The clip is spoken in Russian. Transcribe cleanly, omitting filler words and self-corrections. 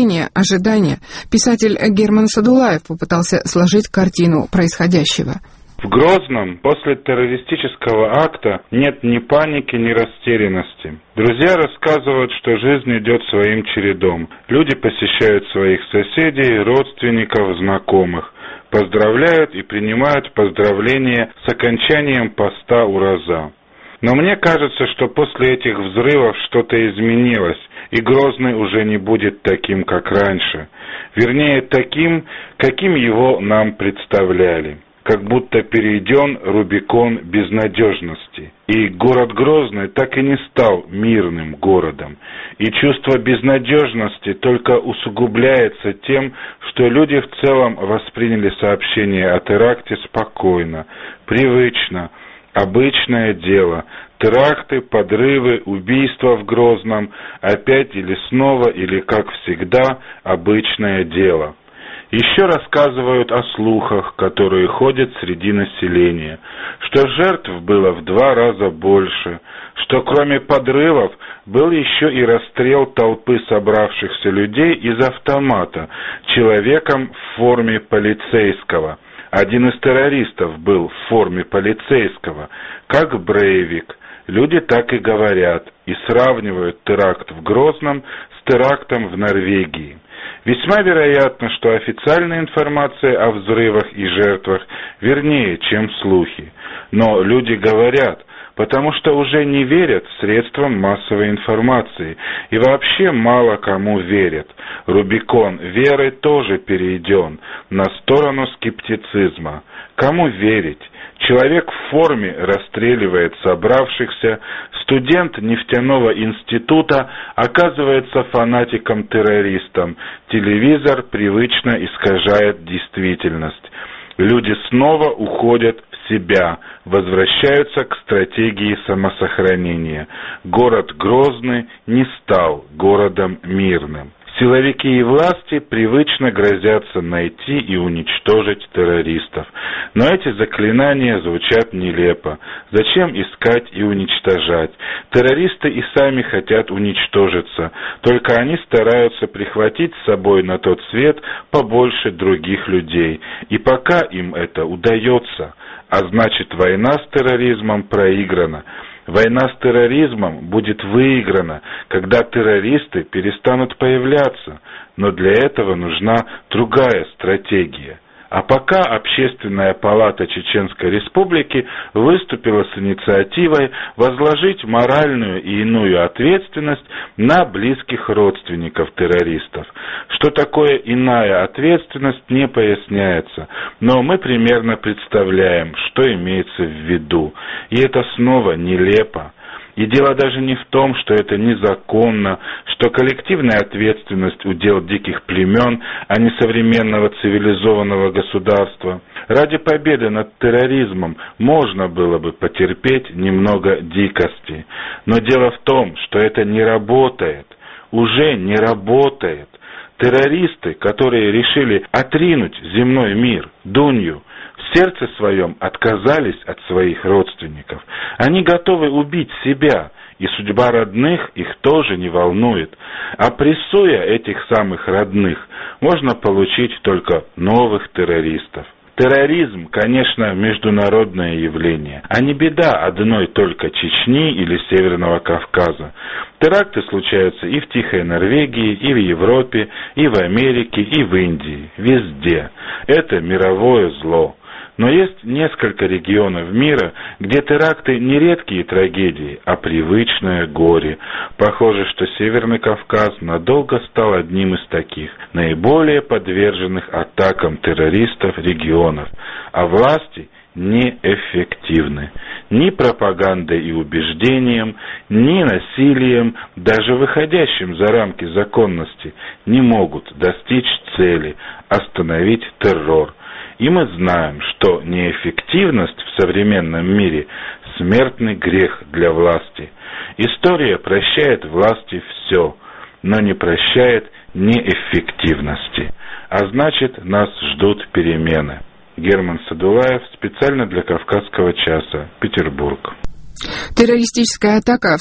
ожидания. Писатель Герман Садулаев попытался сложить картину происходящего. В Грозном после террористического акта нет ни паники, ни растерянности. Друзья рассказывают, что жизнь идет своим чередом. Люди посещают своих соседей, родственников, знакомых. Поздравляют и принимают поздравления с окончанием поста Ураза. Но мне кажется, что после этих взрывов что-то изменилось, и Грозный уже не будет таким, как раньше. Вернее, таким, каким его нам представляли. Как будто перейден Рубикон безнадежности. И город Грозный так и не стал мирным городом. И чувство безнадежности только усугубляется тем, что люди в целом восприняли сообщение о теракте спокойно, привычно, обычное дело. Теракты, подрывы, убийства в Грозном опять или снова, или как всегда, обычное дело. Еще рассказывают о слухах, которые ходят среди населения, что жертв было в 2 раза больше, что кроме подрывов был еще и расстрел толпы собравшихся людей из автомата человеком в форме полицейского. Один из террористов был в форме полицейского, как Брейвик. Люди так и говорят, и сравнивают теракт в Грозном с терактом в Норвегии. Весьма вероятно, что официальная информация о взрывах и жертвах вернее, чем слухи. Но люди говорят, потому что уже не верят средствам массовой информации и вообще мало кому верят. Рубикон веры тоже перейден на сторону скептицизма. Кому верить? Человек в форме расстреливает собравшихся, студент нефтяного института оказывается фанатиком-террористом, телевизор привычно искажает действительность. Люди снова уходят в себя, возвращаются к стратегии самосохранения. Город Грозный не стал городом мирным. Силовики и власти привычно грозятся найти и уничтожить террористов. Но эти заклинания звучат нелепо. Зачем искать и уничтожать? Террористы и сами хотят уничтожиться, только они стараются прихватить с собой на тот свет побольше других людей. И пока им это удается, а значит война с терроризмом проиграна. Война с терроризмом будет выиграна, когда террористы перестанут появляться, но для этого нужна другая стратегия. А пока Общественная палата Чеченской Республики выступила с инициативой возложить моральную и иную ответственность на близких родственников террористов. Что такое иная ответственность, не поясняется, но мы примерно представляем, что имеется в виду. И это снова нелепо. И дело даже не в том, что это незаконно, что коллективная ответственность удел диких племен, а не современного цивилизованного государства. Ради победы над терроризмом можно было бы потерпеть немного дикости. Но дело в том, что это не работает, уже не работает. Террористы, которые решили отринуть земной мир, Дунью, в сердце своем отказались от своих родственников. Они готовы убить себя, и судьба родных их тоже не волнует. А прессуя этих самых родных, можно получить только новых террористов. Терроризм, конечно, международное явление, а не беда одной только Чечни или Северного Кавказа. Теракты случаются и в Тихой Норвегии, и в Европе, и в Америке, и в Индии. Везде. Это мировое зло. Но есть несколько регионов мира, где теракты не редкие трагедии, а привычное горе. Похоже, что Северный Кавказ надолго стал одним из таких, наиболее подверженных атакам террористов регионов, а власти неэффективны. Ни пропагандой и убеждением, ни насилием, даже выходящим за рамки законности, не могут достичь цели – остановить террор. И мы знаем, что неэффективность в современном мире – смертный грех для власти. История прощает власти все, но не прощает неэффективности. А значит, нас ждут перемены. Герман Садулаев, специально для Кавказского часа, Петербург. Террористическая атака